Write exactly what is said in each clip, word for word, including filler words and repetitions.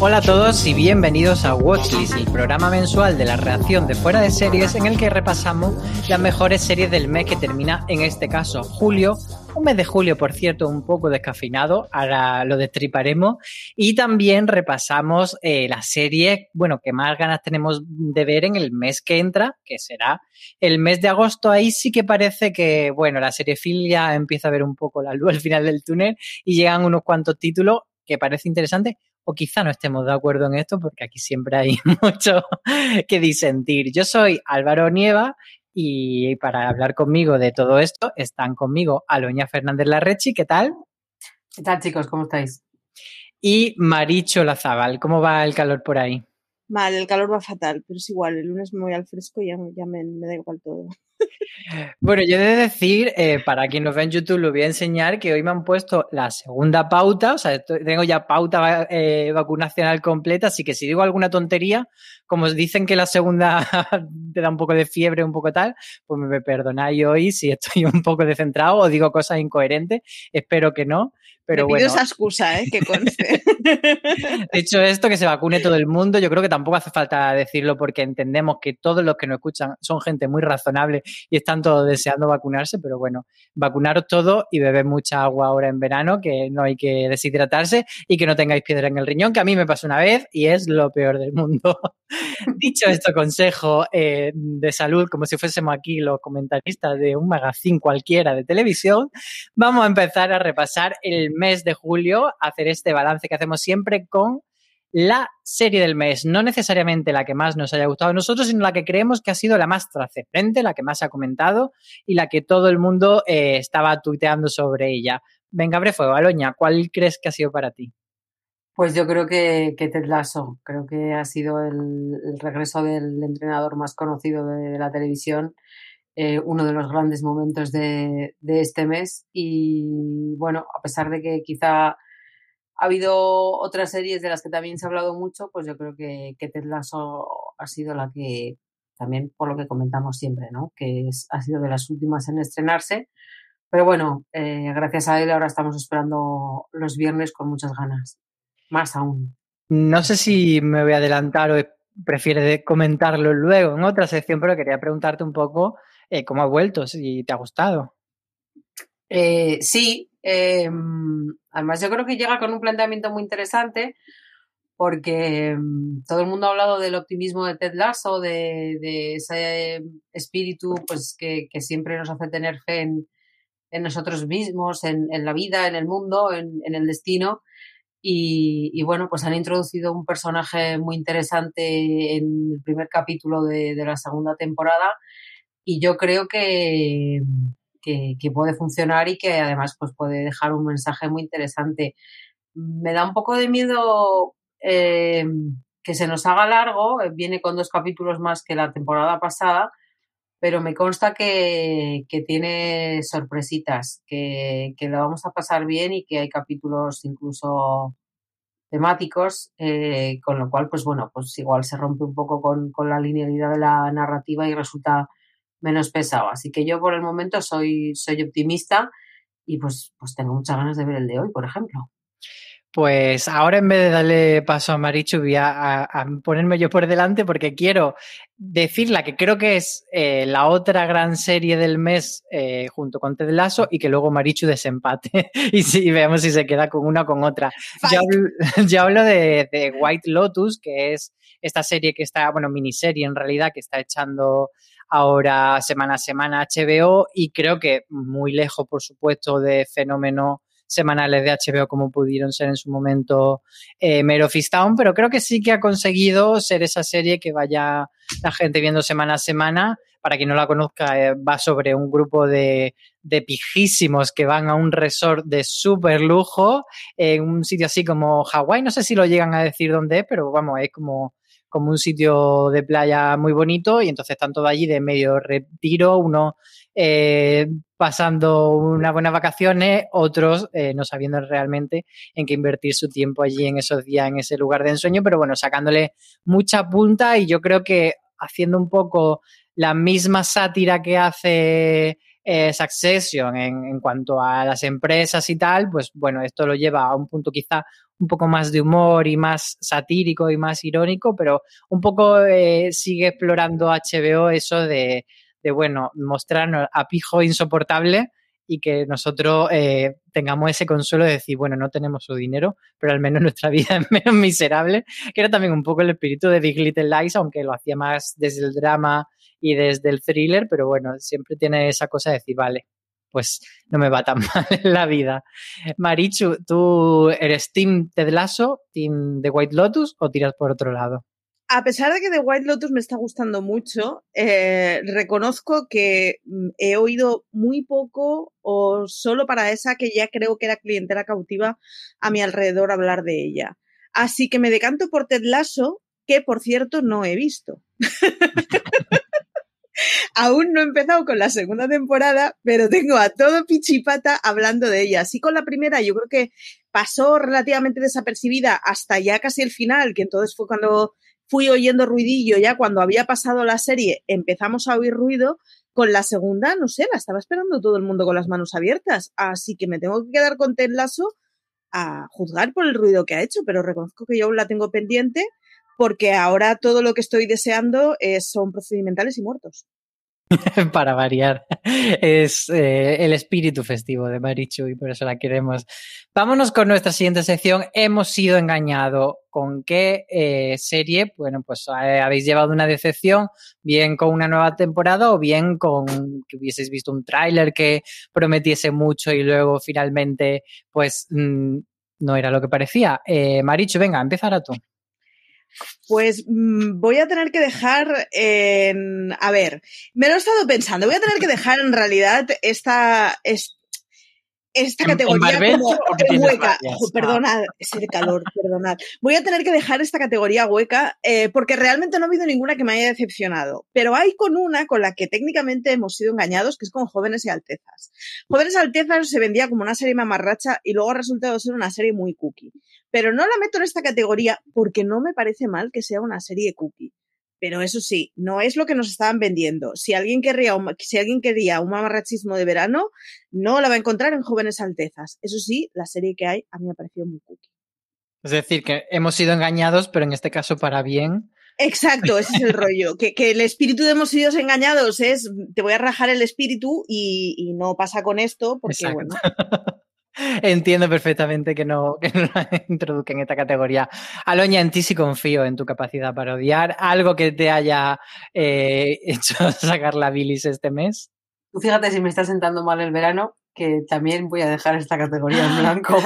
Hola a todos y bienvenidos a Watchlist, el programa mensual de la redacción de Fuera de Series en el que repasamos las mejores series del mes que termina, en este caso, julio. Un mes de julio, por cierto, un poco descafeinado, ahora lo destriparemos. Y también repasamos eh, la serie, bueno, que más ganas tenemos de ver en el mes que entra, que será el mes de agosto. Ahí sí que parece que, bueno, la seriefilia empieza a ver un poco la luz al final del túnel y llegan unos cuantos títulos que parece interesante. O quizá no estemos de acuerdo en esto, porque aquí siempre hay mucho que disentir. Yo soy Álvaro Nieva y para hablar conmigo de todo esto están conmigo Aloña Fernández Larrechi, ¿qué tal? ¿Qué tal, chicos? ¿Cómo estáis? Y Maricho Lazábal, ¿cómo va el calor por ahí? Mal, el calor va fatal, pero es igual, el lunes me voy al fresco y ya, ya me, me da igual todo. Bueno, yo he de decir, eh, para quien nos ve en YouTube, lo voy a enseñar que hoy me han puesto la segunda pauta, o sea, tengo ya pauta eh, vacunacional completa, así que si digo alguna tontería, como dicen que la segunda te da un poco de fiebre, un poco tal, pues me perdonáis hoy si estoy un poco descentrado o digo cosas incoherentes, espero que no. Pero Me pido bueno, esa excusa, ¿eh? Que conste. De hecho, esto que se vacune todo el mundo, yo creo que tampoco hace falta decirlo porque entendemos que todos los que nos escuchan son gente muy razonable y están todos deseando vacunarse, pero bueno, vacunaros todos y bebed mucha agua ahora en verano, que no hay que deshidratarse y que no tengáis piedra en el riñón, que a mí me pasó una vez y es lo peor del mundo. Dicho esto, consejo eh, de salud, como si fuésemos aquí los comentaristas de un magazine cualquiera de televisión, vamos a empezar a repasar el mes de julio, a hacer este balance que hacemos siempre con la serie del mes, no necesariamente la que más nos haya gustado a nosotros, sino la que creemos que ha sido la más trascendente, la que más se ha comentado y la que todo el mundo eh, estaba tuiteando sobre ella. Venga, abre fuego, Aloña, ¿cuál crees que ha sido para ti? Pues yo creo que, que Ted Lasso, creo que ha sido el, el regreso del entrenador más conocido de, de la televisión, eh, uno de los grandes momentos de, de este mes y bueno, a pesar de que quizá ha habido otras series de las que también se ha hablado mucho, pues yo creo que, que Ted Lasso ha sido la que, también por lo que comentamos siempre, ¿no? Que es, ha sido de las últimas en estrenarse, pero bueno, eh, gracias a él ahora estamos esperando los viernes con muchas ganas. Más aún. No sé si me voy a adelantar o prefieres comentarlo luego en otra sección, pero quería preguntarte un poco eh, cómo ha vuelto, si te ha gustado. Eh, sí, eh, además yo creo que llega con un planteamiento muy interesante porque eh, todo el mundo ha hablado del optimismo de Ted Lasso, de, de ese espíritu pues que, que siempre nos hace tener fe en, en nosotros mismos, en, en la vida, en el mundo, en, en el destino. Y, y bueno, pues han introducido un personaje muy interesante en el primer capítulo de, de la segunda temporada y yo creo que, que, que puede funcionar y que además pues puede dejar un mensaje muy interesante. Me da un poco de miedo eh, que se nos haga largo, viene con dos capítulos más que la temporada pasada, pero me consta que, que tiene sorpresitas, que, que lo vamos a pasar bien y que hay capítulos incluso temáticos, eh, con lo cual, pues bueno, pues igual se rompe un poco con, con la linealidad de la narrativa y resulta menos pesado. Así que yo por el momento soy, soy optimista y pues, pues tengo muchas ganas de ver el de hoy, por ejemplo. Pues ahora en vez de darle paso a Marichu voy a, a, a ponerme yo por delante porque quiero decir la que creo que es eh, la otra gran serie del mes eh, junto con Ted Lasso y que luego Marichu desempate y, si, y veamos si se queda con una o con otra. Yo hablo, yo hablo de, de White Lotus, que es esta serie que está, bueno, miniserie en realidad, que está echando ahora semana a semana H B O y creo que muy lejos, por supuesto, de fenómeno semanales de H B O como pudieron ser en su momento eh, Mare of Easttown, pero creo que sí que ha conseguido ser esa serie que vaya la gente viendo semana a semana. Para quien no la conozca, eh, va sobre un grupo de, de pijísimos que van a un resort de súper lujo, en un sitio así como Hawái, no sé si lo llegan a decir dónde es, pero vamos, es como como un sitio de playa muy bonito y entonces están todos allí de medio retiro, unos eh, pasando unas buenas vacaciones, otros eh, no sabiendo realmente en qué invertir su tiempo allí en esos días, en ese lugar de ensueño, pero bueno, sacándole mucha punta y yo creo que haciendo un poco la misma sátira que hace eh, Succession en, en cuanto a las empresas y tal, pues bueno, esto lo lleva a un punto quizá un poco más de humor y más satírico y más irónico, pero un poco eh, sigue explorando H B O eso de, de bueno, mostrarnos a Pijo insoportable y que nosotros eh, tengamos ese consuelo de decir, bueno, no tenemos su dinero, pero al menos nuestra vida es menos miserable, que era también un poco el espíritu de Big Little Lies, aunque lo hacía más desde el drama y desde el thriller, pero bueno, siempre tiene esa cosa de decir, vale, pues no me va tan mal en la vida. Marichu, ¿tú eres team Ted Lasso, team The White Lotus o tiras por otro lado? A pesar de que The White Lotus me está gustando mucho, eh, reconozco que he oído muy poco o solo para esa que ya creo que era clientela cautiva a mi alrededor hablar de ella. Así que me decanto por Ted Lasso, que por cierto no he visto. Aún no he empezado con la segunda temporada, pero tengo a todo pichipata hablando de ella. Así con la primera yo creo que pasó relativamente desapercibida hasta ya casi el final, que entonces fue cuando fui oyendo ruidillo, ya cuando había pasado la serie empezamos a oír ruido. Con la segunda, no sé, la estaba esperando todo el mundo con las manos abiertas, así que me tengo que quedar con Ted Lasso a juzgar por el ruido que ha hecho, pero reconozco que yo aún la tengo pendiente porque ahora todo lo que estoy deseando es, son procedimentales y muertos. Para variar, es eh, el espíritu festivo de Marichu y por eso la queremos. Vámonos con nuestra siguiente sección. Hemos sido engañados. ¿Con qué eh, serie? Bueno, pues eh, habéis llevado una decepción, bien con una nueva temporada o bien con que hubieseis visto un tráiler que prometiese mucho y luego finalmente pues mmm, no era lo que parecía. Eh, Marichu, venga, empieza ahora tú. Pues mmm, voy a tener que dejar en... A ver, me lo he estado pensando. Voy a tener que dejar en realidad esta... esta Esta categoría ¿En como hueca. Oh, perdonad, ah. es el calor, perdonad. Voy a tener que dejar esta categoría hueca eh, porque realmente no ha habido ninguna que me haya decepcionado. Pero hay con una con la que técnicamente hemos sido engañados, que es con Jóvenes y Altezas. Jóvenes y Altezas se vendía como una serie mamarracha y luego ha resultado ser una serie muy cookie. Pero no la meto en esta categoría porque no me parece mal que sea una serie cookie. Pero eso sí, no es lo que nos estaban vendiendo. Si alguien querría un, si alguien quería un mamarrachismo de verano, no la va a encontrar en Jóvenes Altezas. Eso sí, la serie que hay a mí me ha parecido muy cookie. Es decir, que hemos sido engañados, pero en este caso para bien. Exacto, ese es el rollo. Que, que el espíritu de hemos sido engañados es, te voy a rajar el espíritu y, y no pasa con esto porque, Exacto. bueno... Entiendo perfectamente que no, que no la introduzcan en esta categoría. Aloña, en ti sí confío en tu capacidad para odiar. ¿Algo que te haya eh, hecho sacar la bilis este mes? Tú fíjate si me está sentando mal el verano, que también voy a dejar esta categoría en blanco.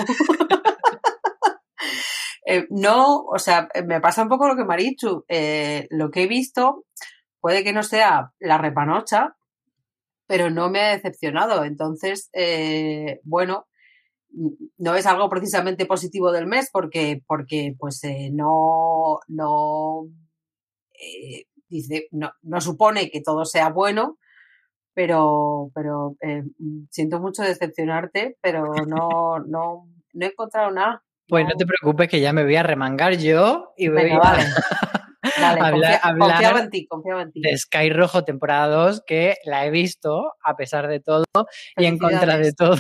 eh, no, o sea, me pasa un poco lo que Marichu. Eh, lo que he visto puede que no sea la repanocha, pero no me ha decepcionado. Entonces, eh, bueno... no es algo precisamente positivo del mes porque, porque pues eh, no, no, eh, dice, no, no supone que todo sea bueno, pero, pero eh, siento mucho decepcionarte, pero no, no, no he encontrado nada. Pues no. no te preocupes que ya me voy a remangar yo y voy Venga, a vale. Dale, hablar, confía, hablar confiaba en ti, confiaba en ti. de Sky Rojo temporada dos, que la he visto a pesar de todo y en contra de todo.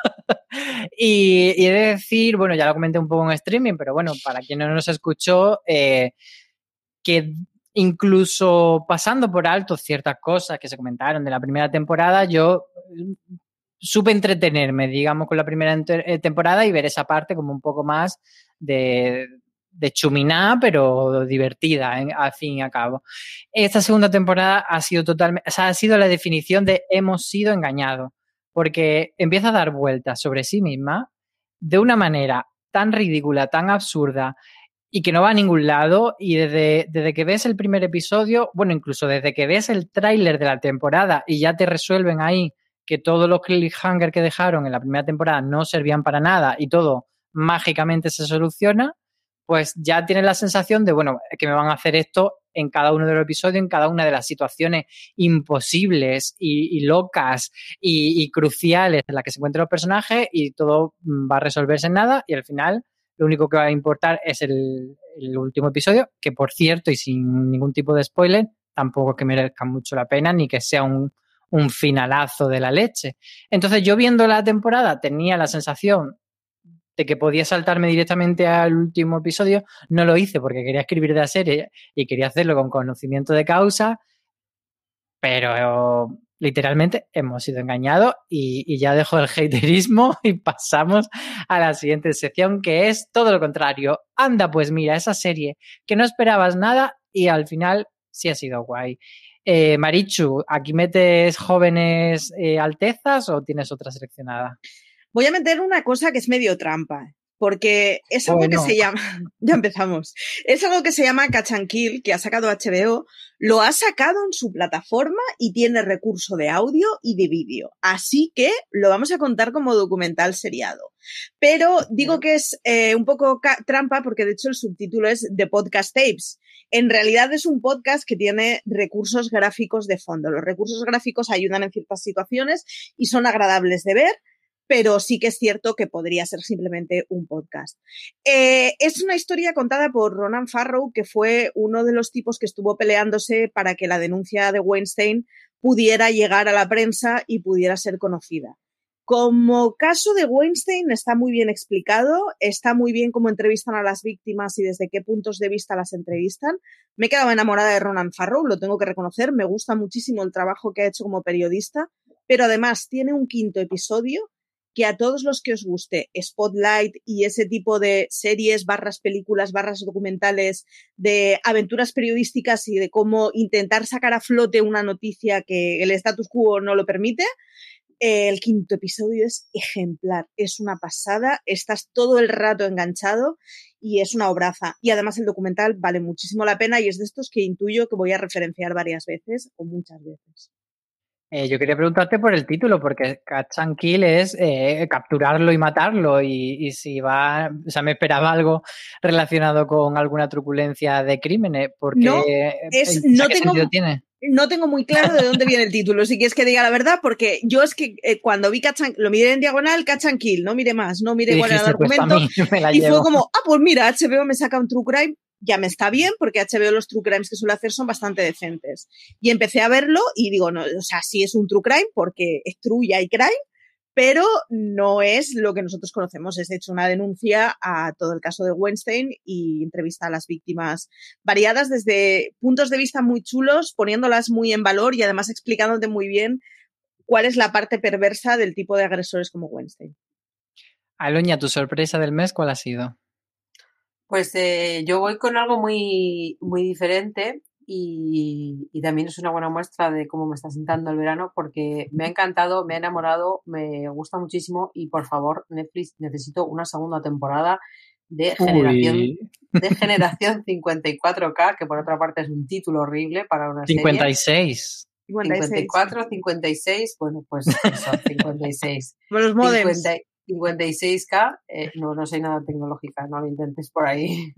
y, y he de decir, bueno, ya lo comenté un poco en streaming, pero bueno, para quien no nos escuchó, eh, que incluso pasando por alto ciertas cosas que se comentaron de la primera temporada, yo supe entretenerme, digamos, con la primera temporada y ver esa parte como un poco más de... de chuminá, pero divertida, ¿eh? Al fin y al cabo. Esta segunda temporada ha sido totalmente, o sea, ha sido la definición de hemos sido engañados, porque empieza a dar vueltas sobre sí misma de una manera tan ridícula, tan absurda y que no va a ningún lado, y desde, desde que ves el primer episodio, bueno, incluso desde que ves el tráiler de la temporada y ya te resuelven ahí que todos los cliffhangers que dejaron en la primera temporada no servían para nada y todo mágicamente se soluciona, pues ya tienes la sensación de, bueno, que me van a hacer esto en cada uno de los episodios, en cada una de las situaciones imposibles y, y locas y, y cruciales en las que se encuentran los personajes, y todo va a resolverse en nada y al final lo único que va a importar es el, el último episodio, que por cierto y sin ningún tipo de spoiler, tampoco es que merezca mucho la pena ni que sea un, un finalazo de la leche. Entonces yo viendo la temporada tenía la sensación de que podía saltarme directamente al último episodio, no lo hice porque quería escribir de la serie y quería hacerlo con conocimiento de causa, pero literalmente hemos sido engañados y, y ya dejo el haterismo y pasamos a la siguiente sección, que es todo lo contrario. Anda, pues mira, esa serie que no esperabas nada y al final sí ha sido guay. Eh, Marichu, ¿aquí metes jóvenes eh, altezas o tienes otra seleccionada? Voy a meter una cosa que es medio trampa, porque es algo bueno. que se llama, ya empezamos, es algo que se llama Catch and Kill, que ha sacado H B O, lo ha sacado en su plataforma y tiene recurso de audio y de vídeo, así que lo vamos a contar como documental seriado. Pero digo que es eh, un poco trampa porque de hecho el subtítulo es The Podcast Tapes. En realidad es un podcast que tiene recursos gráficos de fondo. Los recursos gráficos ayudan en ciertas situaciones y son agradables de ver, pero sí que es cierto que podría ser simplemente un podcast. Eh, es una historia contada por Ronan Farrow, que fue uno de los tipos que estuvo peleándose para que la denuncia de Weinstein pudiera llegar a la prensa y pudiera ser conocida. Como caso de Weinstein está muy bien explicado, está muy bien cómo entrevistan a las víctimas y desde qué puntos de vista las entrevistan. Me he quedado enamorada de Ronan Farrow, lo tengo que reconocer, me gusta muchísimo el trabajo que ha hecho como periodista, pero además tiene un quinto episodio que a todos los que os guste Spotlight y ese tipo de series, barras películas, barras documentales de aventuras periodísticas y de cómo intentar sacar a flote una noticia que el status quo no lo permite, el quinto episodio es ejemplar, es una pasada, estás todo el rato enganchado y es una obraza. Y además el documental vale muchísimo la pena y es de estos que intuyo que voy a referenciar varias veces o muchas veces. Eh, yo quería preguntarte por el título, porque Catch and Kill es eh, capturarlo y matarlo, y, y si va, o sea, me esperaba algo relacionado con alguna truculencia de crímenes, porque no, es, ¿qué no tengo, sentido tiene? No tengo muy claro de dónde viene el título, si quieres que diga la verdad, porque yo es que eh, cuando vi Catch and, lo miré en diagonal, Catch and Kill, no miré más, no miré cuál era el argumento, pues y llevo. Fue como, ah, pues mira, H B O me saca un True Crime, ya me está bien, porque H B O los True Crimes que suele hacer son bastante decentes. Y empecé a verlo y digo, no, o sea, sí es un True Crime, porque es True y hay Crime, pero no es lo que nosotros conocemos. Es de hecho una denuncia a todo el caso de Weinstein y entrevista a las víctimas variadas desde puntos de vista muy chulos, poniéndolas muy en valor y además explicándote muy bien cuál es la parte perversa del tipo de agresores como Weinstein. Aloña, ¿tu sorpresa del mes cuál ha sido? Pues eh, yo voy con algo muy, muy diferente. Y, y también es una buena muestra de cómo me está sentando el verano, porque me ha encantado, me ha enamorado, me gusta muchísimo y por favor, Netflix, necesito una segunda temporada de generación, de generación cincuenta y cuatro K, que por otra parte es un título horrible para una cincuenta y seis. serie. cincuenta y cuatro, cincuenta y seis, bueno, pues eso, cincuenta y seis. Los modems. cincuenta, cincuenta y seis K, eh, no, no soy nada tecnológica, no lo intentes por ahí.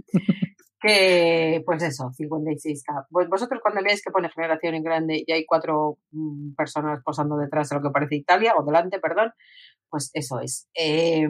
Que, pues eso, cincuenta y seis K. Pues vosotros cuando veáis que pone generación en grande y hay cuatro mm, personas posando detrás de lo que parece Italia, o delante, perdón, pues eso es. Eh,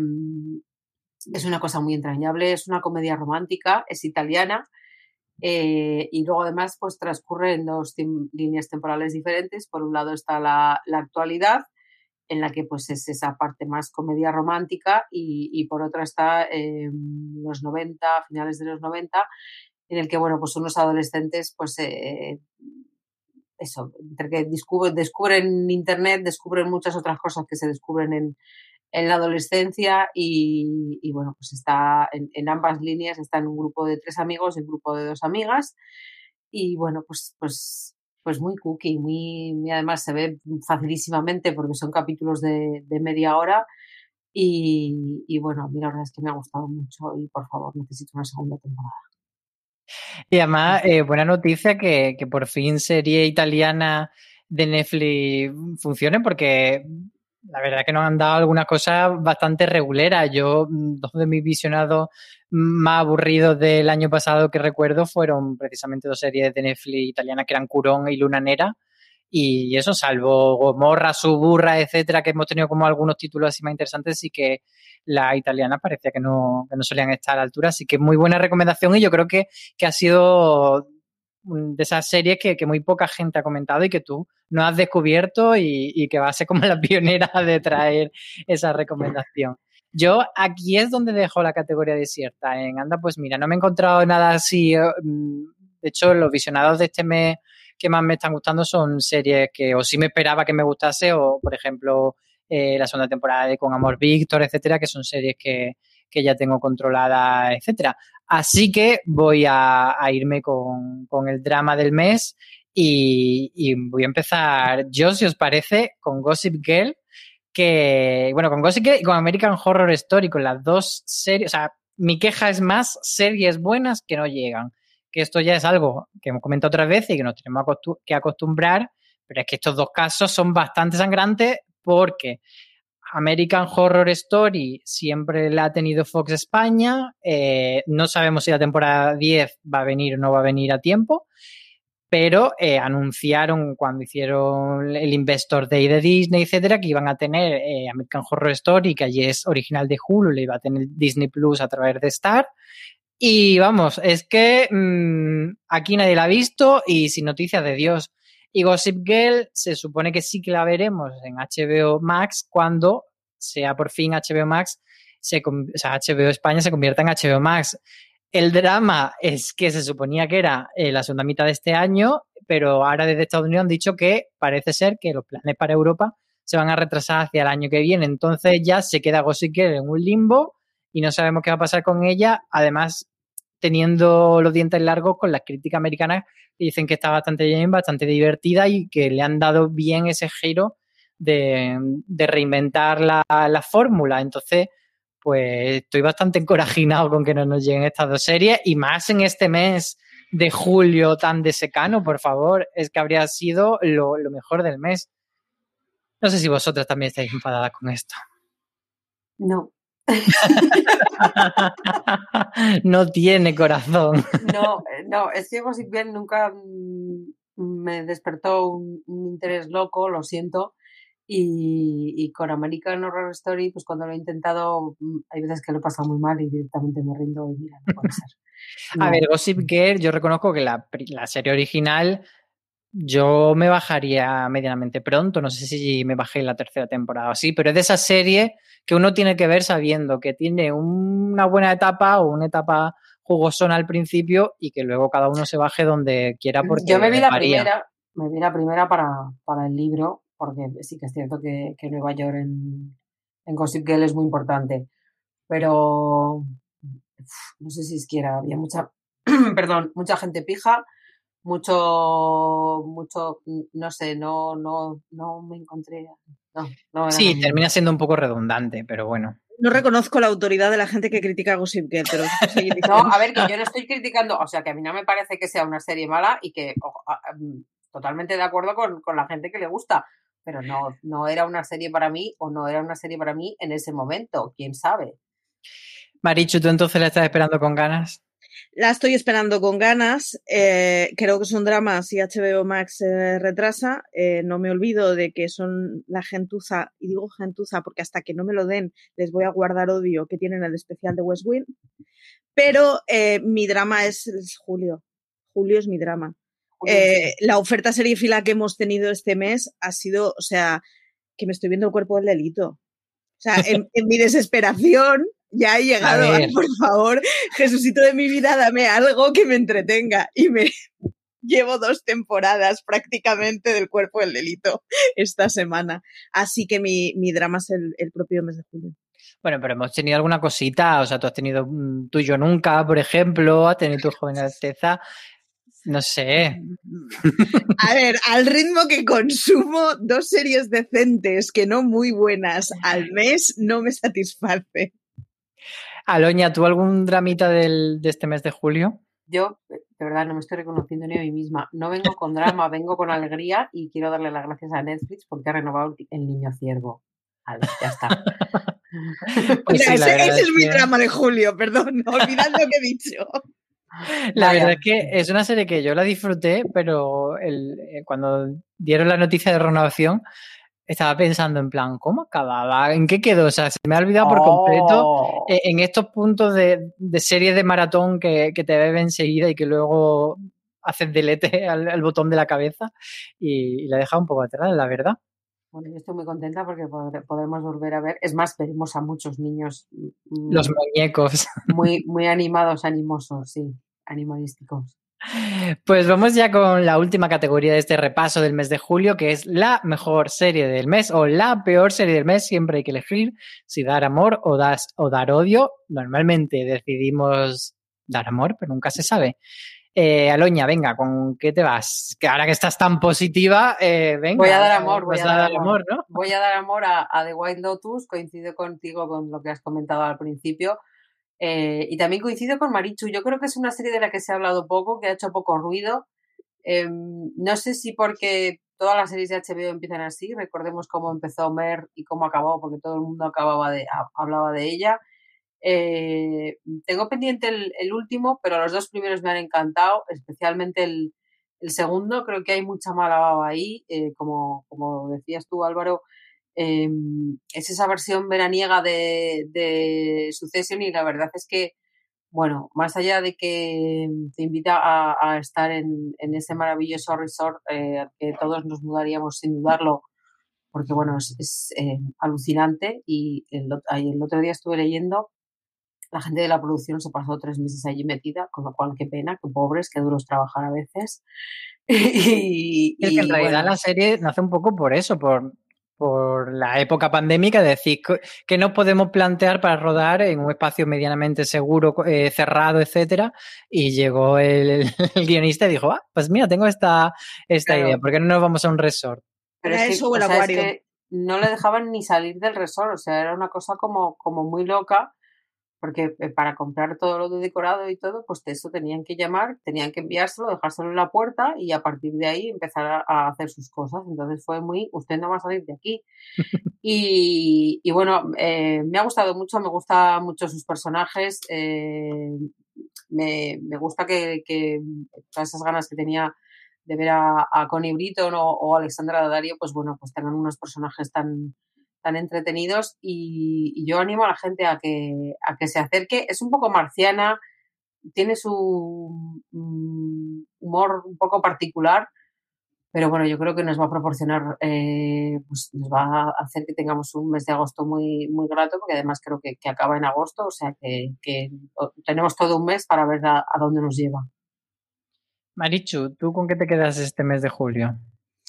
es una cosa muy entrañable, es una comedia romántica, es italiana, eh, y luego además pues transcurre en dos tim- líneas temporales diferentes. Por un lado está la, la actualidad, en la que pues es esa parte más comedia romántica, y, y por otra está eh, los noventa, finales de los noventa, en el que, bueno, pues unos adolescentes, pues eh, eso, entre que descubren, descubren internet, descubren muchas otras cosas que se descubren en, en la adolescencia, y, y bueno, pues está en, en ambas líneas, está en un grupo de tres amigos y un grupo de dos amigas, y bueno, pues, pues pues muy cookie, muy, muy además se ve facilísimamente porque son capítulos de, de media hora y, y bueno, a mí la verdad es que me ha gustado mucho y por favor necesito una segunda temporada. Y además, eh, buena noticia que, que por fin serie italiana de Netflix funcione, porque la verdad es que nos han dado algunas cosas bastante reguleras. Yo, dos de mis visionados más aburridos del año pasado que recuerdo fueron precisamente dos series de Netflix italianas que eran Curón y Luna Nera. Y eso, salvo Gomorra, Suburra, etcétera, que hemos tenido como algunos títulos así más interesantes, sí que las italianas parecía que no, que no solían estar a la altura. Así que muy buena recomendación, y yo creo que, que ha sido de esas series que, que muy poca gente ha comentado y que tú no has descubierto, y, y que va a ser como la pionera de traer esa recomendación. Yo aquí es donde dejo la categoría desierta. En anda, pues mira, no me he encontrado nada así. De hecho, los visionados de este mes que más me están gustando son series que o sí me esperaba que me gustase o, por ejemplo, eh, la segunda temporada de Con Amor Víctor, etcétera, que son series que, que ya tengo controladas, etcétera. Así que voy a, a irme con, con el drama del mes y, y voy a empezar yo, si os parece, con Gossip Girl, que, bueno, con Gossip Girl y con American Horror Story, con las dos series, o sea, mi queja es más series buenas que no llegan, que esto ya es algo que hemos comentado otras veces y que nos tenemos que acostumbrar, pero es que estos dos casos son bastante sangrantes porque American Horror Story siempre la ha tenido Fox España, eh, no sabemos si la temporada diez va a venir o no va a venir a tiempo, pero eh, anunciaron cuando hicieron el Investor Day de Disney, etcétera, que iban a tener eh, American Horror Story, que allí es original de Hulu, le iba a tener Disney Plus a través de Star. Y vamos, es que mmm, aquí nadie la ha visto y sin noticias de Dios. Y Gossip Girl se supone que sí que la veremos en H B O Max cuando sea por fin H B O Max, se, o sea, H B O España se convierta en H B O Max. El drama es que se suponía que era eh, la segunda mitad de este año, pero ahora desde Estados Unidos han dicho que parece ser que los planes para Europa se van a retrasar hacia el año que viene. Entonces ya se queda Gossip Girl en un limbo y no sabemos qué va a pasar con ella. Además, teniendo los dientes largos con las críticas americanas que dicen que está bastante bien, bastante divertida y que le han dado bien ese giro de, de reinventar la, la fórmula. Entonces, pues estoy bastante encorajinado con que no nos lleguen estas dos series y más en este mes de julio tan de secano, por favor, es que habría sido lo, lo mejor del mes. No sé si vosotras también estáis enfadadas con esto. No. No tiene corazón. No, no, es que Gossip Girl nunca me despertó un, un interés loco, lo siento. Y, y con American Horror Story, pues cuando lo he intentado, hay veces que lo he pasado muy mal y directamente me rindo y mira, no puede ser. No. A ver, Gossip Girl, yo reconozco que la, la serie original yo me bajaría medianamente pronto, no sé si me bajé en la tercera temporada o así, pero es de esa serie que uno tiene que ver sabiendo que tiene una buena etapa o una etapa jugosona al principio y que luego cada uno se baje donde quiera porque yo me vi la varía. primera, me vi la primera para, para el libro, porque sí que es cierto que, que Nueva York en, en Gossip Girl es muy importante, pero uf, no sé si es que era, había mucha, perdón, mucha gente pija, mucho, mucho, no sé, no, no, no me encontré, no, no sí, no, termina siendo un poco redundante, pero bueno. No reconozco la autoridad de la gente que critica Gossip Girl, pero no, a ver, que yo no estoy criticando, o sea, que a mí no me parece que sea una serie mala y que oh, um, totalmente de acuerdo con, con la gente que le gusta, pero no, no era una serie para mí o no era una serie para mí en ese momento, quién sabe. Marichu, ¿tú entonces la estás esperando con ganas? La estoy esperando con ganas. Eh, creo que es un drama si H B O Max se retrasa. Eh, no me olvido de que son la gentuza, y digo gentuza porque hasta que no me lo den les voy a guardar odio que tienen el especial de West Wing. Pero eh, mi drama es, es Julio. Julio es mi drama. Eh, la oferta seriéfila que hemos tenido este mes ha sido, o sea, que me estoy viendo el cuerpo del delito. O sea, en, en mi desesperación ya he llegado a, a, por favor, Jesucito de mi vida, dame algo que me entretenga. Y me llevo dos temporadas prácticamente del cuerpo del delito esta semana. Así que mi, mi drama es el, el propio mes de julio. Bueno, pero hemos tenido alguna cosita, o sea, tú has tenido Tú y yo nunca, por ejemplo, has tenido Tu joven alteza, no sé. A ver, al ritmo que consumo dos series decentes, que no muy buenas, al mes, no me satisface. Aloña, ¿tú algún dramita del, de este mes de julio? Yo, de verdad, no me estoy reconociendo ni a mí misma. No vengo con drama, vengo con alegría y quiero darle las gracias a Netflix porque ha renovado El Niño Ciervo. Vale, ya está. Pues Mira, sí, ese, ese es, es mi que... drama de julio, perdón, olvidad lo que he dicho. La Vaya. verdad es que es una serie que yo la disfruté, pero el, cuando dieron la noticia de renovación estaba pensando en plan, ¿cómo acababa? ¿En qué quedó? O sea, se me ha olvidado por oh. completo en estos puntos de, de series de maratón que, que te beben enseguida y que luego haces delete al, al botón de la cabeza y, y la he dejado un poco atrás, la verdad. Bueno, yo estoy muy contenta porque podré, podremos volver a ver. Es más, veremos a muchos niños mm, Los muñecos. muy, muy animados, animosos, sí, animalísticos. Pues vamos ya con la última categoría de este repaso del mes de julio, que es la mejor serie del mes o la peor serie del mes. Siempre hay que elegir si dar amor o, das, o dar odio. Normalmente decidimos dar amor, pero nunca se sabe. Eh, Aloña, venga, ¿con qué te vas? Que ahora que estás tan positiva, eh, venga. Voy a dar amor, voy a dar, a dar amor. amor, ¿no? Voy a dar amor a, a The White Lotus, coincido contigo con lo que has comentado al principio. Eh, y también coincido con Marichu, yo creo que es una serie de la que se ha hablado poco, que ha hecho poco ruido. Eh, no sé si porque todas las series de H B O empiezan así, recordemos cómo empezó Mer y cómo acabó, porque todo el mundo acababa de, hablaba de ella. Eh, tengo pendiente el, el último, pero los dos primeros me han encantado, especialmente el, el segundo. Creo que hay mucha mala baba ahí, eh, como, como decías tú, Álvaro. Eh, es esa versión veraniega de, de Succession y la verdad es que, bueno, más allá de que te invita a, a estar en, en ese maravilloso resort eh, al que todos nos mudaríamos sin dudarlo, porque bueno, es, es eh, alucinante. Y el, el otro día estuve leyendo, la gente de la producción se pasó tres meses allí metida, con lo cual qué pena, qué pobres, qué duros trabajar a veces. y, Es que en y, realidad bueno, la serie nace un poco por eso, por, por la época pandémica, de decir que nos podemos plantear para rodar en un espacio medianamente seguro, eh, cerrado, etcétera, y llegó el, el guionista y dijo, ah, pues mira, tengo esta, esta claro, idea, ¿por qué no nos vamos a un resort? pero Era es que, eso o o el sea, es acuario. que no le dejaban ni salir del resort, o sea, era una cosa como, como muy loca, porque para comprar todo lo de decorado y todo, pues de eso tenían que llamar, tenían que enviárselo, dejárselo en la puerta y a partir de ahí empezar a, a hacer sus cosas. Entonces fue muy, usted no va a salir de aquí. Y, y bueno, eh, me ha gustado mucho, me gustan mucho sus personajes, eh, me, me gusta que, que todas esas ganas que tenía de ver a, a Connie Britton o, o Alexandra Daddario, pues bueno, pues tengan unos personajes tan, tan entretenidos y, y yo animo a la gente a que, a que se acerque. Es un poco marciana, tiene su um, humor un poco particular, pero bueno, yo creo que nos va a proporcionar, eh, pues nos va a hacer que tengamos un mes de agosto muy, muy grato, porque además creo que, que acaba en agosto, o sea que, que tenemos todo un mes para ver a, a dónde nos lleva. Marichu, ¿tú con qué te quedas este mes de julio?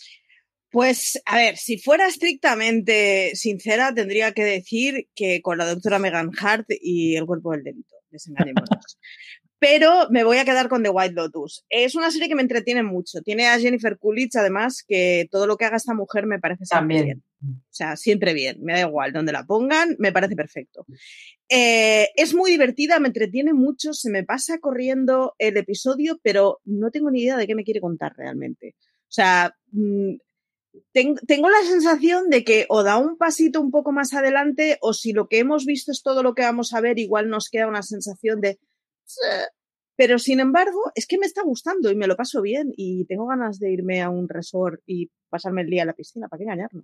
Pues, a ver, si fuera estrictamente sincera, tendría que decir que con la doctora Megan Hart y El cuerpo del delito, desengañémonos. Pero me voy a quedar con The White Lotus. Es una serie que me entretiene mucho. Tiene a Jennifer Coolidge, además, que todo lo que haga esta mujer me parece siempre También bien. O sea, siempre bien. Me da igual donde la pongan, me parece perfecto. Eh, es muy divertida, me entretiene mucho, se me pasa corriendo el episodio, pero no tengo ni idea de qué me quiere contar realmente. O sea, mmm, ten, tengo la sensación de que o da un pasito un poco más adelante o si lo que hemos visto es todo lo que vamos a ver, igual nos queda una sensación de... Pero sin embargo, es que me está gustando y me lo paso bien y tengo ganas de irme a un resort y pasarme el día en la piscina, ¿para qué engañarnos?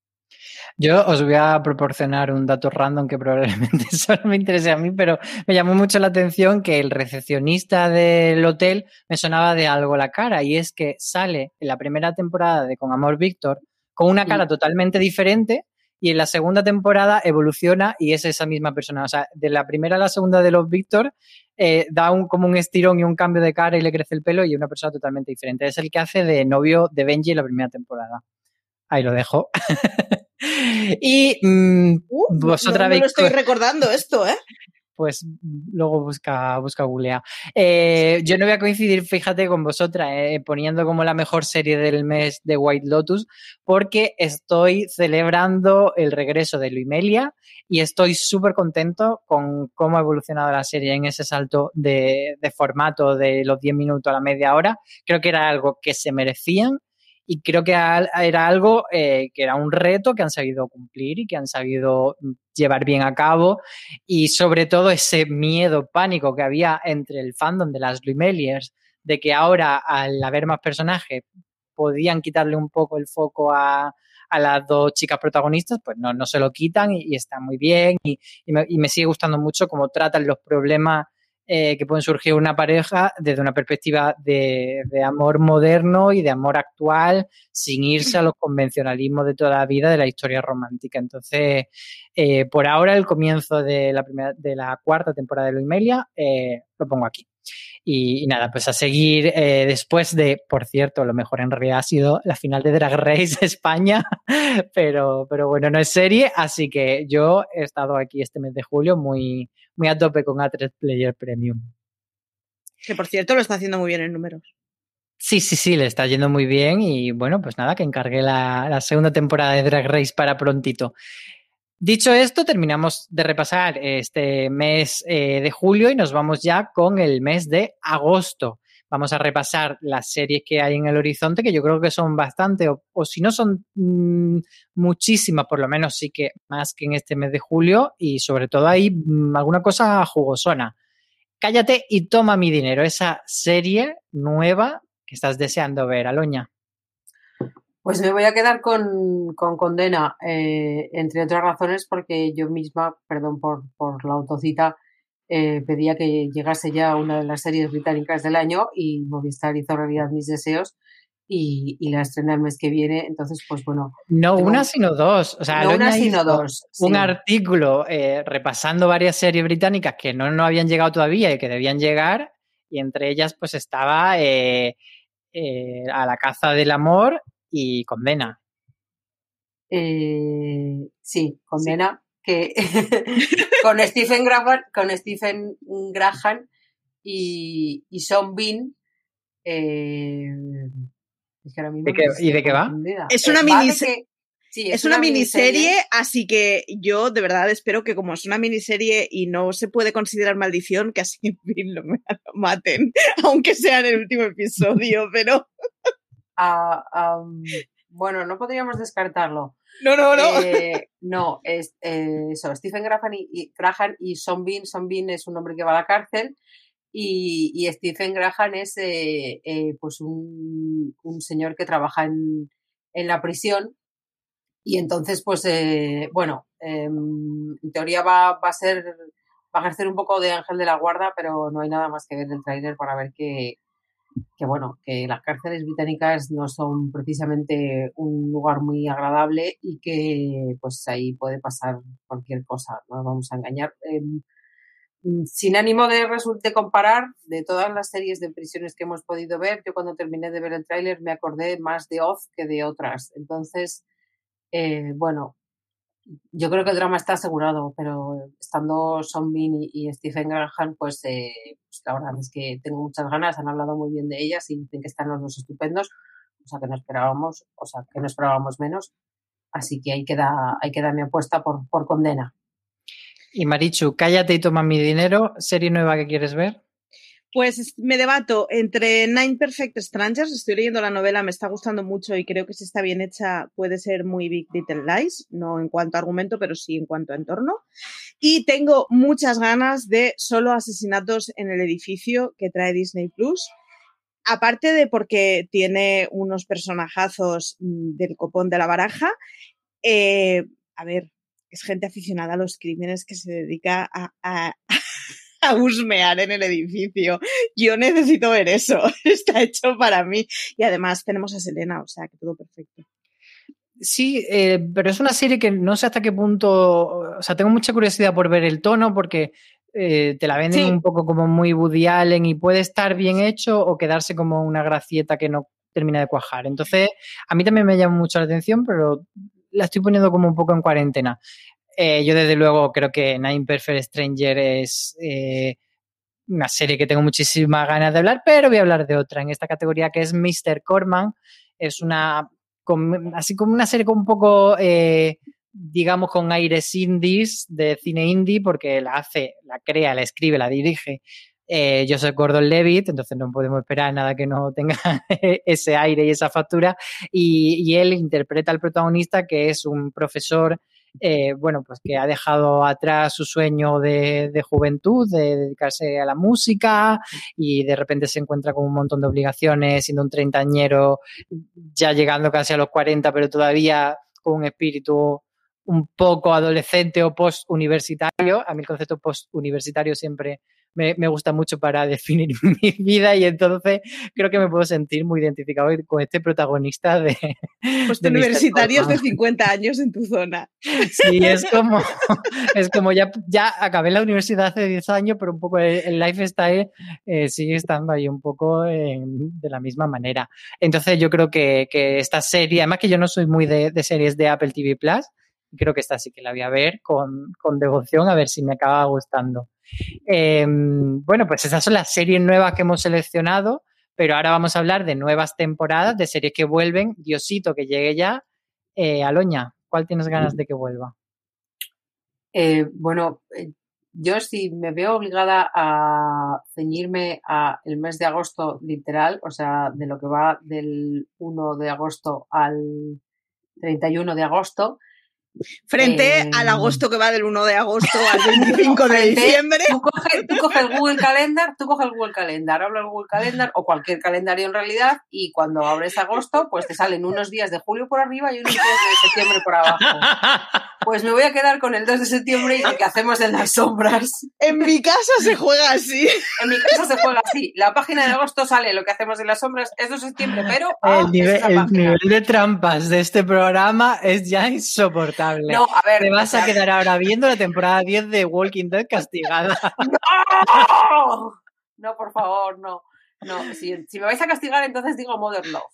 Yo os voy a proporcionar un dato random que probablemente solo me interese a mí, pero me llamó mucho la atención que el recepcionista del hotel me sonaba de algo la cara, y es que sale en la primera temporada de Con Amor Víctor con una cara totalmente diferente y en la segunda temporada evoluciona y es esa misma persona. O sea, de la primera a la segunda de los Víctor eh, da un, como un estirón y un cambio de cara y le crece el pelo y es una persona totalmente diferente. Es el que hace de novio de Benji en la primera temporada. Ahí lo dejo. Y mmm, uh, vosotras no, no lo estoy recordando esto, ¿eh? Pues luego busca, busca googlea. Eh, yo no voy a coincidir, fíjate, con vosotras, eh, poniendo como la mejor serie del mes de White Lotus, porque estoy celebrando el regreso de Luimelia y estoy súper contento con cómo ha evolucionado la serie en ese salto de, de formato de los diez minutos a la media hora. Creo que era algo que se merecían. Y creo que era algo eh, que era un reto que han sabido cumplir y que han sabido llevar bien a cabo. Y sobre todo ese miedo, pánico que había entre el fandom de las Luimeliers, de que ahora al haber más personajes podían quitarle un poco el foco a, a las dos chicas protagonistas, pues no, no se lo quitan y, y está muy bien. Y, y, me, y me sigue gustando mucho cómo tratan los problemas eh, que pueden surgir una pareja desde una perspectiva de, de amor moderno y de amor actual, sin irse a los convencionalismos de toda la vida de la historia romántica. Entonces, eh, por ahora, el comienzo de la, primera, de la cuarta temporada de Loimelia eh, lo pongo aquí. Y, y nada, pues a seguir eh, después de, por cierto, lo mejor en realidad ha sido la final de Drag Race España, pero, pero bueno, no es serie, así que yo he estado aquí este mes de julio muy, muy a tope con A tres Player Premium. Que por cierto lo está haciendo muy bien en números. Sí, sí, sí, le está yendo muy bien y bueno, pues nada, que encargué la, la segunda temporada de Drag Race para prontito. Dicho esto, terminamos de repasar este mes eh, de julio y nos vamos ya con el mes de agosto. Vamos a repasar las series que hay en el horizonte, que yo creo que son bastante, o, o si no son mmm, muchísimas, por lo menos sí que más que en este mes de julio, y sobre todo hay mmm, alguna cosa jugosona. Cállate y toma mi dinero, esa serie nueva que estás deseando ver, Aloña. Pues me voy a quedar con, con Condena, eh, entre otras razones porque yo misma, perdón por, por la autocita, eh, pedía que llegase ya una de las series británicas del año y Movistar hizo realidad mis deseos y, y la estrena el mes que viene. Entonces, pues bueno. No tengo... una, sino dos. O sea, no Aloña una, sino hizo dos. Un sí. artículo eh, repasando varias series británicas que no, no habían llegado todavía y que debían llegar, y entre ellas pues estaba eh, eh, A la caza del amor y Condena. Eh, sí, Condena, sí. Que con Stephen Graham, con Stephen Graham y, y Sean Bean. Eh, es que ahora mismo ¿De qué, ¿Y de qué va? Es una, eh, miniserie, sí, es, es una, una miniserie, miniserie, así que yo de verdad espero que como es una miniserie y no se puede considerar maldición, que así en fin lo maten, aunque sea en el último episodio, pero... Uh, um, bueno, no podríamos descartarlo. No, no, no. Eh, no, es eh, eso, Stephen Graham y, y, Graham y Sean Bean. Sean Bean es un hombre que va a la cárcel y, y Stephen Graham es eh, eh, pues un, un señor que trabaja en, en la prisión y entonces pues eh, bueno, eh, en teoría va, va a ser, va a ejercer un poco de ángel de la guarda, pero no hay nada más que ver del tráiler para ver que que bueno, que las cárceles británicas no son precisamente un lugar muy agradable y que pues ahí puede pasar cualquier cosa, no nos vamos a engañar. Eh, sin ánimo de, de comparar, de todas las series de prisiones que hemos podido ver, yo cuando terminé de ver el tráiler me acordé más de Oz que de otras. Entonces, eh, bueno, yo creo que el drama está asegurado, pero estando Sean Bean y, y Stephen Graham, pues, eh, pues la verdad es que tengo muchas ganas, han hablado muy bien de ellas y dicen que están los dos estupendos, o sea que no esperábamos, o sea que no esperábamos menos, así que ahí queda, ahí queda mi apuesta por, por Condena. Y Marichu, cállate y toma mi dinero, ¿serie nueva que quieres ver? Pues me debato entre Nine Perfect Strangers, estoy leyendo la novela, me está gustando mucho y creo que si está bien hecha puede ser muy Big Little Lies, no en cuanto a argumento, pero sí en cuanto a entorno. Y tengo muchas ganas de Solo asesinatos en el edificio que trae Disney Plus. Aparte de porque tiene unos personajazos del copón de la baraja, eh, a ver, es gente aficionada a los crímenes que se dedica a... a a husmear en el edificio. Yo necesito ver eso. Está hecho para mí. Y además tenemos a Selena, o sea, que todo perfecto. Sí, eh, pero es una serie que no sé hasta qué punto... O sea, tengo mucha curiosidad por ver el tono porque eh, te la venden sí. un poco como muy Woody Allen y puede estar bien hecho o quedarse como una gracieta que no termina de cuajar. Entonces, a mí también me llama mucho la atención, pero la estoy poniendo como un poco en cuarentena. Eh, yo desde luego creo que Nine Perfect Stranger es eh, una serie que tengo muchísimas ganas de hablar, pero voy a hablar de otra en esta categoría que es mister Corman. Es una, con, así como una serie con un poco, eh, digamos, con aires indies, de cine indie, porque la hace, la crea, la escribe, la dirige eh, Joseph Gordon-Levitt, entonces no podemos esperar nada que no tenga ese aire y esa factura, y, y él interpreta al protagonista, que es un profesor Eh, bueno, pues que ha dejado atrás su sueño de, de juventud, de dedicarse a la música y de repente se encuentra con un montón de obligaciones, siendo un treintañero, ya llegando casi a los cuarenta, pero todavía con un espíritu un poco adolescente o post-universitario. A mí el concepto post-universitario siempre me, me gusta mucho para definir mi vida y entonces creo que me puedo sentir muy identificado con este protagonista de... Pues de universitarios de cincuenta años en tu zona. Sí, es como, es como ya, ya acabé la universidad hace diez años, pero un poco el, el lifestyle eh, sigue estando ahí un poco eh, de la misma manera. Entonces yo creo que, que esta serie, además que yo no soy muy de, de series de Apple T V Plus, creo que esta sí que la voy a ver con, con devoción a ver si me acaba gustando. Eh, bueno, pues esas son las series nuevas que hemos seleccionado, pero ahora vamos a hablar de nuevas temporadas, de series que vuelven. Diosito, que llegue ya. Eh, Aloña, ¿cuál tienes ganas de que vuelva? Eh, bueno, eh, yo sí me veo obligada a ceñirme a el mes de agosto literal, o sea, de lo que va del uno de agosto al treinta y uno de agosto. Frente eh, al agosto que va del uno de agosto al veinticinco de diciembre. Tú coges tú coge el Google Calendar, tú coges el Google Calendar, habla el Google Calendar o cualquier calendario en realidad y cuando abres agosto, pues te salen unos días de julio por arriba y unos días de septiembre por abajo. Pues me voy a quedar con el dos de septiembre y el que hacemos en las sombras. En mi casa se juega así. En mi casa se juega así. La página de agosto sale lo que hacemos en las sombras, es dos de septiembre, pero... Ah, el, nivel, el nivel de trampas de este programa es ya insoportable. No, a ver, te vas o sea, a quedar ahora viendo la temporada diez de Walking Dead castigada. ¡No! No, por favor, no. No, si, si me vais a castigar, entonces digo Mother Love.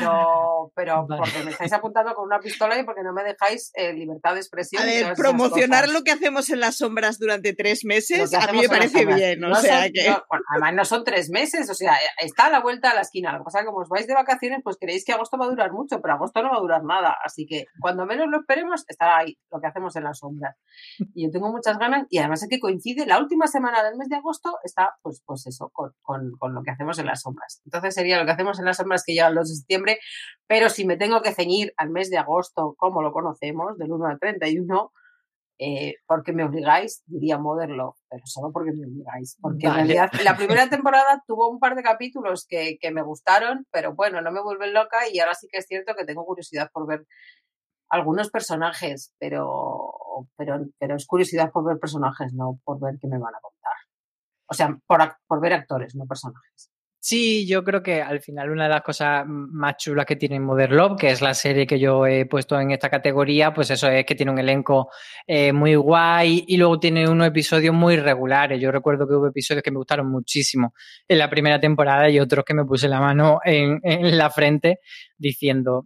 Pero, pero vale. Porque me estáis apuntando con una pistola y porque no me dejáis eh, libertad de expresión. A ver, promocionar lo que hacemos en las sombras durante tres meses, a mí me parece bien. No o sea son, que... no, bueno, además no son tres meses, o sea, está a la vuelta a la esquina. Lo que pasa es que como os vais de vacaciones, pues creéis que agosto va a durar mucho, pero agosto no va a durar nada. Así que cuando menos lo esperemos, estará ahí lo que hacemos en las sombras. Y yo tengo muchas ganas y además es que coincide, la última semana del mes de agosto está, pues, pues eso, con, con, con lo que hacemos en las sombras. Entonces sería lo que hacemos en las sombras que llega el dos de septiembre. Pero si me tengo que ceñir al mes de agosto, como lo conocemos, del uno al treinta y uno, eh, porque me obligáis, diría Mother Love, pero solo porque me obligáis. Porque vale. En realidad la primera temporada tuvo un par de capítulos que, que me gustaron, pero bueno, no me vuelven loca y ahora sí que es cierto que tengo curiosidad por ver algunos personajes, pero, pero, pero es curiosidad por ver personajes, no por ver qué me van a contar. O sea, por, por ver actores, no personajes. Sí, yo creo que al final una de las cosas más chulas que tiene Mother Love, que es la serie que yo he puesto en esta categoría, pues eso es que tiene un elenco eh, muy guay y luego tiene unos episodios muy regulares. Yo recuerdo que hubo episodios que me gustaron muchísimo en la primera temporada y otros que me puse la mano en, en la frente diciendo...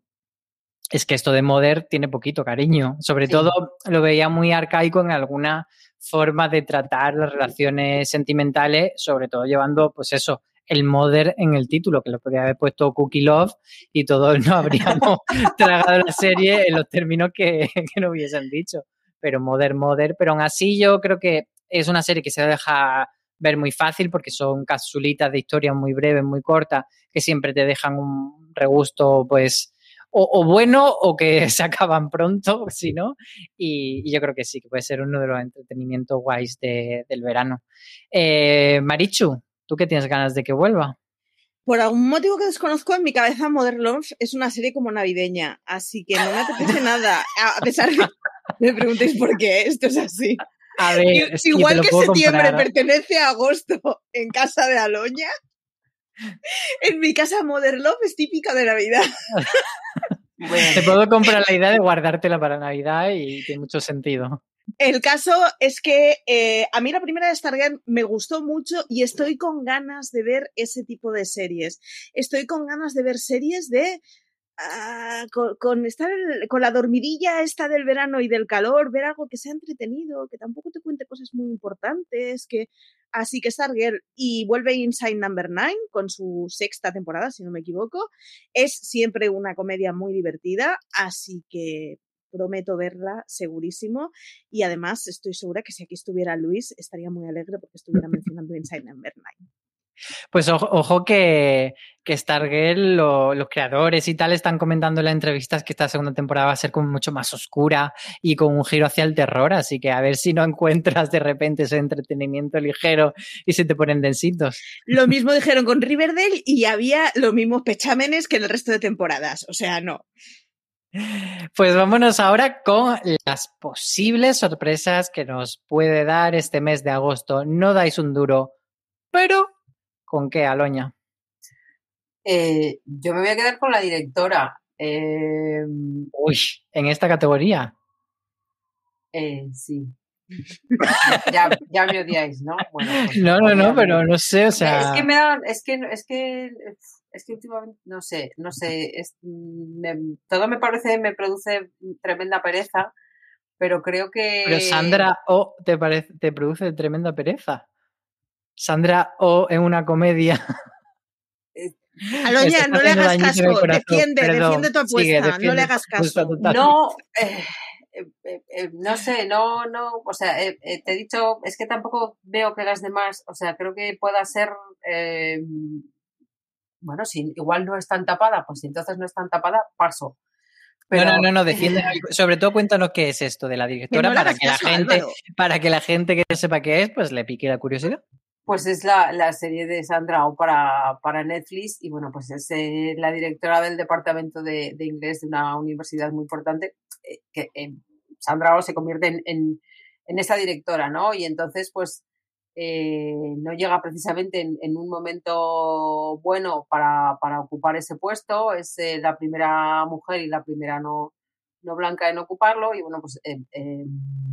Es que esto de Mother tiene poquito cariño. Sobre sí. todo lo veía muy arcaico en alguna forma de tratar las relaciones sentimentales, sobre todo llevando, pues eso, el Mother en el título, que lo podría haber puesto Cookie Love y todos nos habríamos tragado la serie en los términos que, que nos hubiesen dicho. Pero Mother, Mother. Pero aún así yo creo que es una serie que se deja ver muy fácil porque son capsulitas de historias muy breves, muy cortas, que siempre te dejan un regusto, pues... O, o bueno o que se acaban pronto, si no, y, y yo creo que sí, que puede ser uno de los entretenimientos guays de, del verano. Eh, Marichu, ¿tú qué tienes ganas de que vuelva? Por algún motivo que desconozco, en mi cabeza Mother Love es una serie como navideña, así que no me apetece nada, a pesar de que me preguntéis por qué esto es así. A ver, es Igual que, que septiembre comprar. Pertenece a agosto en casa de Aloña, en mi casa Mother Love es típica de Navidad. Bueno. Te puedo comprar la idea de guardártela para Navidad y tiene mucho sentido. El caso es que eh, a mí la primera de Stargirl me gustó mucho y estoy con ganas de ver ese tipo de series. Estoy con ganas de ver series de... Uh, con, con estar el, con la dormidilla esta del verano y del calor, ver algo que sea entretenido, que tampoco te cuente cosas muy importantes, que así que Stargirl y vuelve Inside Number Nine con su sexta temporada, si no me equivoco, es siempre una comedia muy divertida, así que prometo verla segurísimo y además estoy segura que si aquí estuviera Luis estaría muy alegre porque estuviera mencionando Inside Number Nine. Pues ojo, ojo que, que Stargirl, lo, los creadores y tal están comentando en las entrevistas que esta segunda temporada va a ser como mucho más oscura y con un giro hacia el terror, así que a ver si no encuentras de repente ese entretenimiento ligero y se te ponen densitos. Lo mismo dijeron con Riverdale y había los mismos pechámenes que en el resto de temporadas, o sea, no. Pues vámonos ahora con las posibles sorpresas que nos puede dar este mes de agosto. No dais un duro, pero ¿con qué, Aloña? Eh, yo me voy a quedar con la directora. Eh, Uy, en esta categoría. eh, sí. Ya, ya me odiáis, ¿no? Bueno, pues No, no, no, odiadme. pero no sé, o sea... Es que me da, es que, es que, es que últimamente, no sé, no sé, es, me, todo me parece, me produce tremenda pereza, pero creo que... Pero Sandra Oh te, parece, te produce tremenda pereza. Sandra Oh en una comedia. Aloña, no le hagas caso, defiende, Perdón, defiende tu sigue, apuesta, no le defiende hagas tu apuesta caso. totalmente. No, eh, eh, eh, no sé, no, no, o sea, eh, eh, te he dicho, es que tampoco veo que las demás, o sea, creo que pueda ser, eh, bueno, si igual no es tan tapada, pues si entonces no es tan tapada, paso. Pero, No, no, no, no, defiende. Sobre todo cuéntanos qué es esto de la directora no para que caso, la gente, Álvaro. para que la gente que sepa qué es, pues le pique la curiosidad. Pues es la, la serie de Sandra Oh para, para Netflix y bueno, pues es eh, la directora del departamento de, de inglés de una universidad muy importante, eh, que eh, Sandra Oh se convierte en, en, en esa directora, ¿no? Y entonces pues eh, no llega precisamente en, en un momento bueno para, para ocupar ese puesto, es eh, la primera mujer y la primera no, no blanca en ocuparlo y bueno, pues... Eh, eh,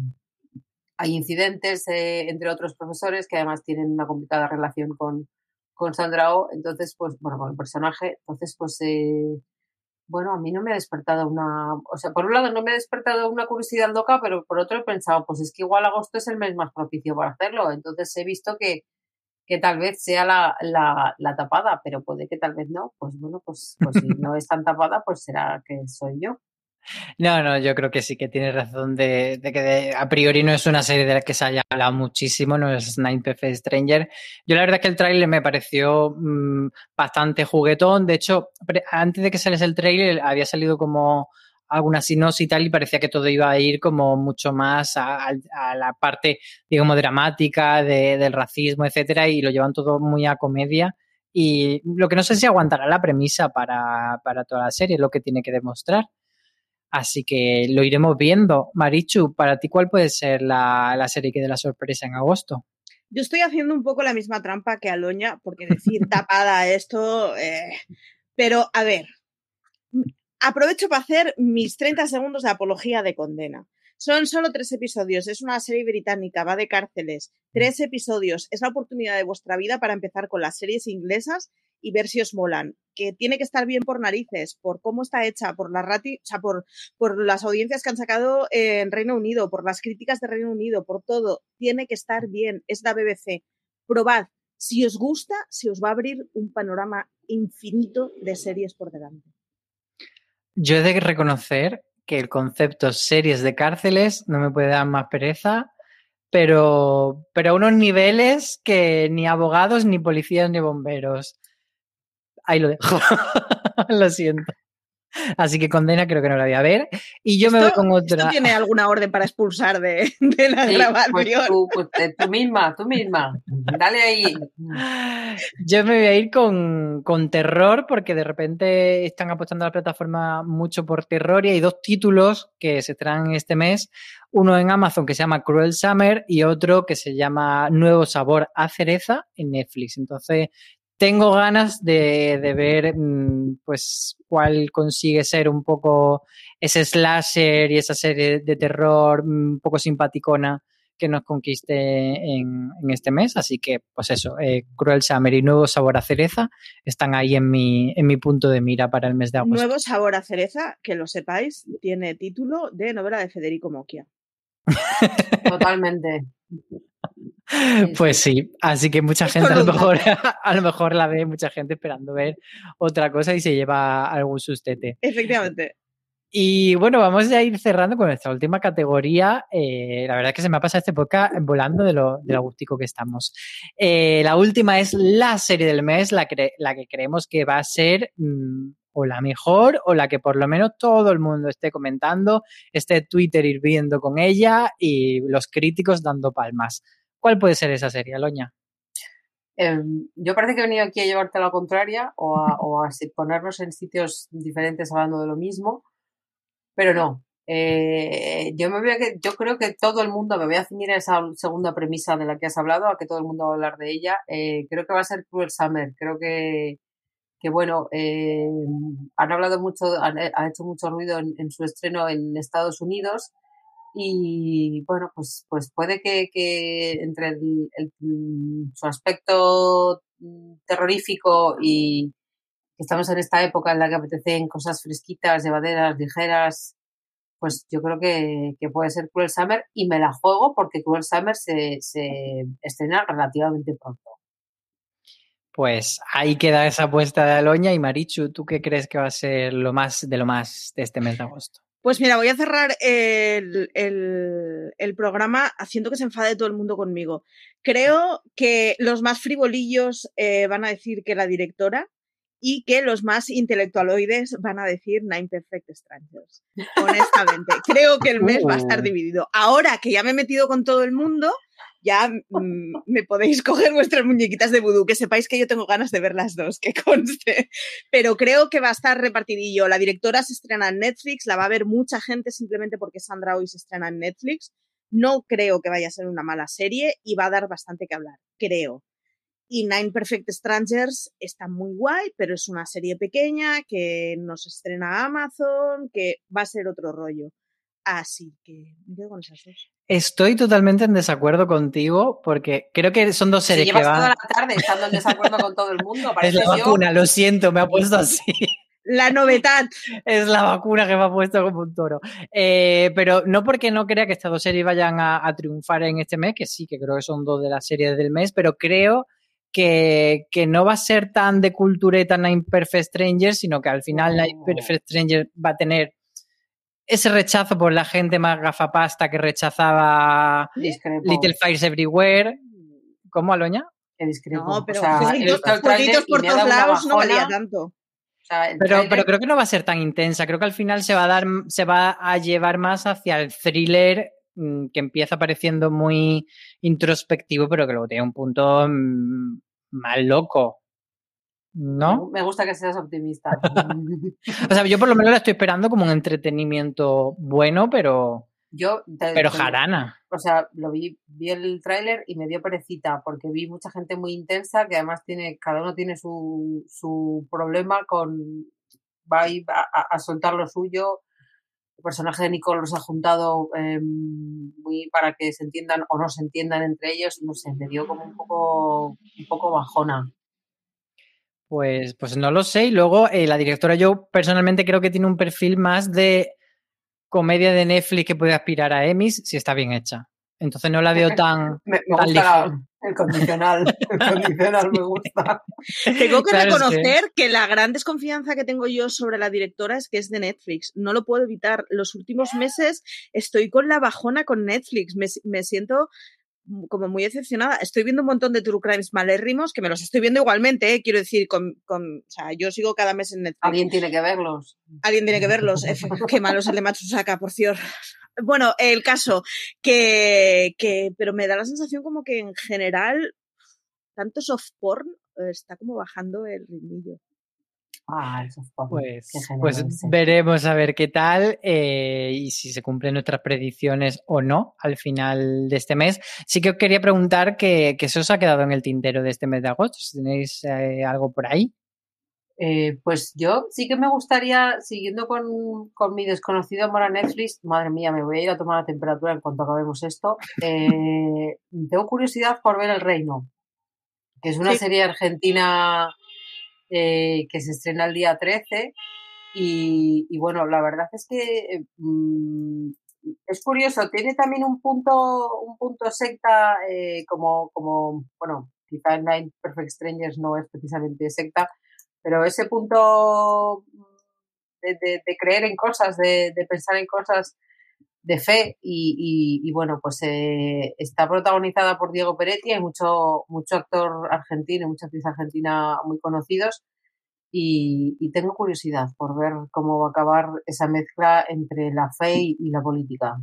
hay incidentes eh, entre otros profesores que además tienen una complicada relación con, con Sandra Oh, entonces, pues, bueno, con el personaje, entonces, pues, eh, bueno, a mí no me ha despertado una, o sea, por un lado no me ha despertado una curiosidad loca, pero por otro he pensado, pues es que igual agosto es el mes más propicio para hacerlo, entonces he visto que, que tal vez sea la, la, la tapada, pero puede que tal vez no, pues bueno, pues, pues si no es tan tapada, pues será que soy yo. No, no, yo creo que sí que tienes razón de, de que de, a priori no es una serie de la que se haya hablado muchísimo, no es Nine Perfect Stranger. Yo la verdad es que el tráiler me pareció mmm, bastante juguetón. De hecho, pre- antes de que saliese el tráiler había salido como alguna sinopsis y tal y parecía que todo iba a ir como mucho más a, a, a la parte, digamos, dramática de, del racismo, etcétera, y lo llevan todo muy a comedia. Y lo que no sé si aguantará la premisa para, para toda la serie, es lo que tiene que demostrar. Así que lo iremos viendo. Marichu, para ti, ¿cuál puede ser la, la serie que dé la sorpresa en agosto? Yo estoy haciendo un poco la misma trampa que Aloña, porque decir tapada esto... Eh... Pero, a ver, aprovecho para hacer mis treinta segundos de apología de condena. Son solo tres episodios, es una serie británica, va de cárceles. Tres episodios, es la oportunidad de vuestra vida para empezar con las series inglesas y ver si os molan. Que tiene que estar bien por narices, por cómo está hecha, por la rati, o sea, por, por las audiencias que han sacado en Reino Unido, por las críticas de Reino Unido, por todo. Tiene que estar bien, es la B B C. Probad, si os gusta, se os va a abrir un panorama infinito de series por delante. Yo he de reconocer que el concepto series de cárceles no me puede dar más pereza, pero, pero a unos niveles que ni abogados, ni policías, ni bomberos. Ahí lo dejo. Lo siento. Así que Condena creo que no la voy a ver. Y yo ¿Esto, me voy con otra. ¿Esto tiene alguna orden para expulsar de, de la sí, grabación? Pues tú, pues, tú misma, tú misma. Dale ahí. Yo me voy a ir con, con terror porque de repente están apostando a la plataforma mucho por terror y hay dos títulos que se traen este mes. Uno en Amazon que se llama Cruel Summer y otro que se llama Nuevo Sabor a Cereza en Netflix. Entonces tengo ganas de, de ver pues cuál consigue ser un poco ese slasher y esa serie de terror un poco simpaticona que nos conquiste en, en este mes. Así que, pues eso, eh, Cruel Summer y Nuevo Sabor a Cereza están ahí en mi, en mi punto de mira para el mes de agosto. Nuevo Sabor a Cereza, que lo sepáis, tiene título de novela de Federico Mocchia. Totalmente. Pues sí, así que mucha Esto gente a lo, no mejor, a lo mejor la ve, mucha gente esperando ver otra cosa y se lleva algún sustete. Efectivamente. Y bueno, vamos a ir cerrando con nuestra última categoría. Eh, la verdad es que se me ha pasado este podcast volando de lo, de lo agustico que estamos. Eh, la última es la serie del mes, la que, la que creemos que va a ser mmm, o la mejor o la que por lo menos todo el mundo esté comentando, esté Twitter hirviendo con ella y los críticos dando palmas. ¿Cuál puede ser esa serie, Aloña? Eh, yo parece que he venido aquí a llevarte a la contraria o a, o a ponernos en sitios diferentes hablando de lo mismo. pero no. Eh, yo, me voy a, yo creo que todo el mundo, me voy a ceñir a esa segunda premisa de la que has hablado, a que todo el mundo va a hablar de ella. Eh, creo que va a ser Cruel Summer. Creo que, que bueno, eh, han hablado mucho, han, ha hecho mucho ruido en, en su estreno en Estados Unidos. Y bueno, pues, pues puede que, que entre el, el, su aspecto terrorífico y que estamos en esta época en la que apetecen cosas fresquitas, llevaderas, ligeras, pues yo creo que, que puede ser Cruel Summer, y me la juego porque Cruel Summer se, se estrena relativamente pronto. Pues ahí queda esa apuesta de Aloña. Y Marichu, ¿tú qué crees que va a ser lo más de lo más de este mes de agosto? Pues mira, voy a cerrar el, el, el programa haciendo que se enfade todo el mundo conmigo. Creo que los más frivolillos eh, van a decir que la directora, y que los más intelectualoides van a decir Nine Perfect Strangers. Honestamente, creo que el mes va a estar dividido. Ahora que ya me he metido con todo el mundo, ya mmm, me podéis coger vuestras muñequitas de vudú, que sepáis que yo tengo ganas de ver las dos, que conste. Pero creo que va a estar repartidillo. La directora se estrena en Netflix, la va a ver mucha gente simplemente porque Sandra hoy se estrena en Netflix. No creo que vaya a ser una mala serie y va a dar bastante que hablar, creo. Y Nine Perfect Strangers está muy guay, pero es una serie pequeña que nos estrena Amazon, que va a ser otro rollo. Así que me quedo con esas dos. Estoy totalmente en desacuerdo contigo porque creo que son dos series si que van... llevas toda la tarde estando en desacuerdo con todo el mundo. Es la vacuna, yo... lo siento, me ha puesto así. La novedad. Es la vacuna que me ha puesto como un toro. Eh, pero no porque no crea que estas dos series vayan a, a triunfar en este mes, que sí, que creo que son dos de las series del mes, pero creo que, que no va a ser tan de cultureta Nine Perfect Strangers, sino que al final oh. Nine Perfect Strangers va a tener ese rechazo por la gente más gafapasta que rechazaba Discrepo. Little Fires Everywhere. ¿Cómo, Aloña? Que discrepo. No, pero o sea, jueguitos, jueguitos por todos lados no valía tanto. O sea, pero, trailer... pero creo que no va a ser tan intensa. Creo que al final se va a dar, se va a llevar más hacia el thriller mmm, que empieza pareciendo muy introspectivo, pero que luego tiene un punto mmm, más loco. ¿No? Me gusta que seas optimista. O sea, yo por lo menos la estoy esperando como un entretenimiento bueno, pero... Yo te, pero te, jarana. O sea, lo vi, vi el tráiler y me dio perecita, porque vi mucha gente muy intensa que además tiene, cada uno tiene su, su problema con, va a ir a, a soltar lo suyo. El personaje de Nicole los ha juntado eh, muy para que se entiendan o no se entiendan entre ellos. No sé, me dio como un poco, un poco bajona. Pues, pues no lo sé. Y luego eh, la directora, yo personalmente creo que tiene un perfil más de comedia de Netflix que puede aspirar a Emmys si está bien hecha. Entonces no la veo tan... me, me tan gusta la, el condicional. El condicional me gusta. Tengo que claro, reconocer que... que la gran desconfianza que tengo yo sobre la directora es que es de Netflix. No lo puedo evitar. Los últimos meses estoy con la bajona con Netflix. Me, me siento... como muy decepcionada. Estoy viendo un montón de true crimes malérrimos que me los estoy viendo igualmente, ¿eh? Quiero decir, con, con, o sea, yo sigo cada mes en Netflix. Alguien tiene que verlos. Alguien tiene que verlos. Qué malo es el de Matsusaka, por cierto. Bueno, el caso que, que, pero me da la sensación como que en general, tanto soft porn está como bajando el ritmillo. Ah, eso fue pues, pues veremos a ver qué tal eh, y si se cumplen nuestras predicciones o no al final de este mes. Sí que os quería preguntar que, que se os ha quedado en el tintero de este mes de agosto, si tenéis eh, algo por ahí. Eh, pues yo sí que me gustaría, siguiendo con, con mi desconocido amor a Netflix, madre mía, me voy a ir a tomar la temperatura en cuanto acabemos esto. Eh, tengo curiosidad por ver El Reino, que es una sí. serie argentina eh, que se estrena el día trece y, y bueno, la verdad es que mmm, es curioso, tiene también un punto un punto secta eh, como, como, bueno, quizá Nine Perfect Strangers no es precisamente secta, pero ese punto de, de, de creer en cosas, de, de pensar en cosas de fe y, y, y bueno, pues eh, está protagonizada por Diego Peretti, hay mucho, mucho actor argentino y mucha actriz argentina muy conocidos y, y tengo curiosidad por ver cómo va a acabar esa mezcla entre la fe y, y la política.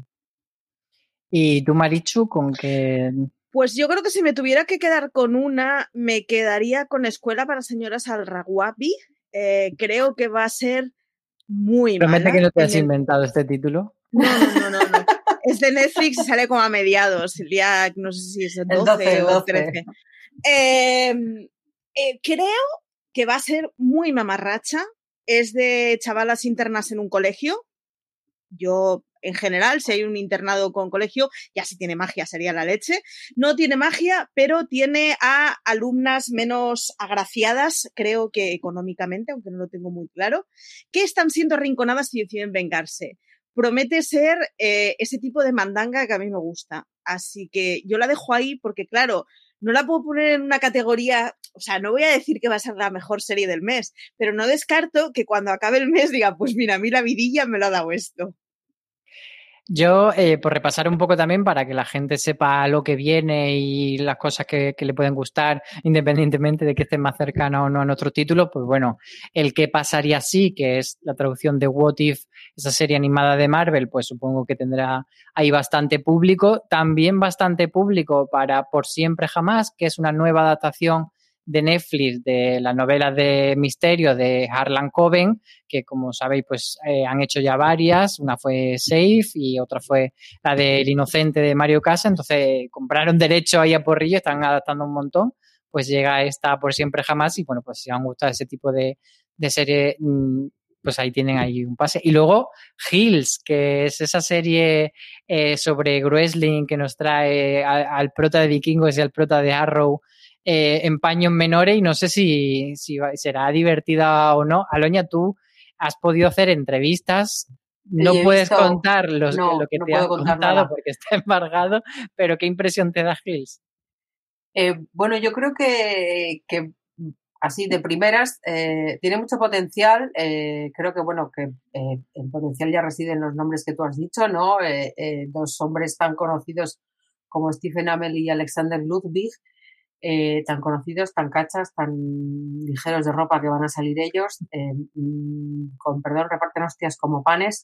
¿Y tú, Marichu, con qué...? Pues yo creo que si me tuviera que quedar con una, me quedaría con Escuela para Señoras Alraguapi. Eh, creo que va a ser muy Promete mala. que no te has el... inventado este título. No, no, no, no. no. Es de Netflix y sale como a mediados, el día, no sé si es el doce, el doce, el doce. O trece. Eh, eh, creo que va a ser muy mamarracha. Es de chavalas internas en un colegio. Yo, en general, si hay un internado con colegio, ya si tiene magia sería la leche. No tiene magia, pero tiene a alumnas menos agraciadas, creo que económicamente, aunque no lo tengo muy claro, que están siendo arrinconadas y deciden vengarse. Promete ser eh, ese tipo de mandanga que a mí me gusta. Así que yo la dejo ahí porque, claro, no la puedo poner en una categoría, o sea, no voy a decir que va a ser la mejor serie del mes, pero no descarto que cuando acabe el mes diga, pues mira, a mí la vidilla me lo ha dado esto. Yo, eh, por repasar un poco también para que la gente sepa lo que viene y las cosas que, que le pueden gustar, independientemente de que estén más cercanas o no a nuestros títulos, pues bueno, el que pasaría así, que es la traducción de What If, esa serie animada de Marvel, pues supongo que tendrá ahí bastante público. También bastante público para Por Siempre Jamás, que es una nueva adaptación de Netflix de las novelas de misterio de Harlan Coben, que como sabéis pues eh, han hecho ya varias, una fue Safe y otra fue la de El Inocente de Mario Casas, entonces compraron derecho ahí a porrillo, están adaptando un montón, pues llega esta Por Siempre Jamás y bueno, pues si os han gustado ese tipo de, de serie, pues ahí tienen ahí un pase. Y luego Hills, que es esa serie eh, sobre wrestling que nos trae al, al prota de Vikingos y al prota de Arrow, Eh, en paños menores, y no sé si, si será divertida o no. Aloña, tú has podido hacer entrevistas, no puedes visto... contar los, no, lo que no te han contado nada. porque está embargado, pero ¿qué impresión te da Hills? Eh, bueno, yo creo que, que así de primeras eh, tiene mucho potencial. Eh, creo que bueno que eh, el potencial ya reside en los nombres que tú has dicho, ¿no? Eh, eh, dos hombres tan conocidos como Stephen Amell y Alexander Ludwig. Eh, tan conocidos, tan cachas, tan ligeros de ropa que van a salir ellos, eh, con perdón, reparten hostias como panes.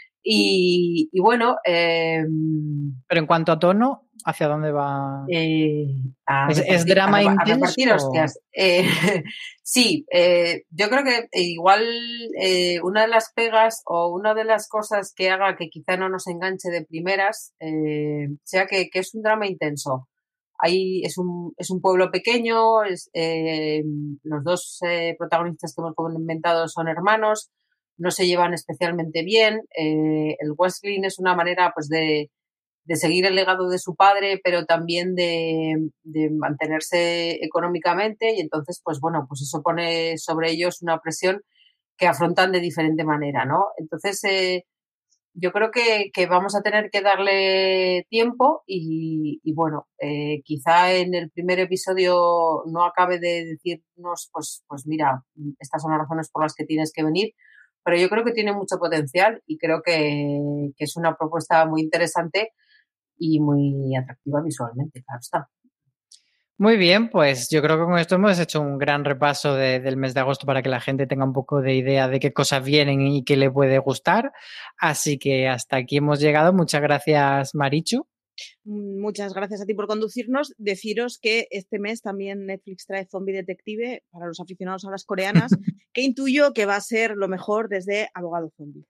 Y, y bueno... Eh, Pero en cuanto a tono, ¿hacia dónde va? Eh, a ¿Es, repartir, ¿Es drama a, intenso? A repartir hostias. Eh, sí, eh, yo creo que igual eh, una de las pegas o una de las cosas que haga que quizá no nos enganche de primeras eh, sea que, que es un drama intenso. Ahí es un, es un pueblo pequeño, es, eh, los dos eh, protagonistas que hemos comentado son hermanos, no se llevan especialmente bien. Eh, el wrestling es una manera pues de, de seguir el legado de su padre, pero también de, de mantenerse económicamente, y entonces pues bueno, pues eso pone sobre ellos una presión que afrontan de diferente manera, ¿no? Entonces eh, yo creo que, que vamos a tener que darle tiempo y, y bueno, eh, quizá en el primer episodio no acabe de decirnos, pues, pues mira, estas son las razones por las que tienes que venir, pero yo creo que tiene mucho potencial y creo que, que es una propuesta muy interesante y muy atractiva visualmente, claro está. Muy bien, pues yo creo que con esto hemos hecho un gran repaso de, del mes de agosto para que la gente tenga un poco de idea de qué cosas vienen y qué le puede gustar. Así que hasta aquí hemos llegado. Muchas gracias, Marichu. Muchas gracias a ti por conducirnos. Deciros que este mes también Netflix trae Zombie Detective para los aficionados a las coreanas, que intuyo que va a ser lo mejor desde Abogado Zombie.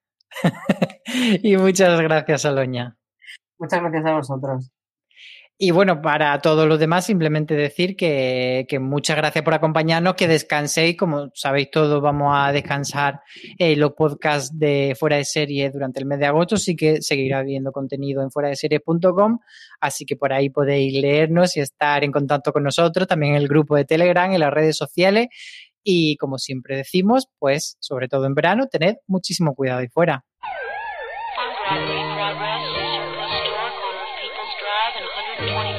Y muchas gracias, Aloña. Muchas gracias a vosotros. Y bueno, para todos los demás, simplemente decir que, que muchas gracias por acompañarnos, que descanséis. Como sabéis todos, vamos a descansar eh, los podcasts de Fuera de Series durante el mes de agosto, sí que seguirá habiendo contenido en fuera de series punto com, así que por ahí podéis leernos y estar en contacto con nosotros, también en el grupo de Telegram, en las redes sociales, y como siempre decimos, pues sobre todo en verano, tened muchísimo cuidado ahí fuera. Progress, progress, Eastern Coast Store, corner of People's Drive and one twenty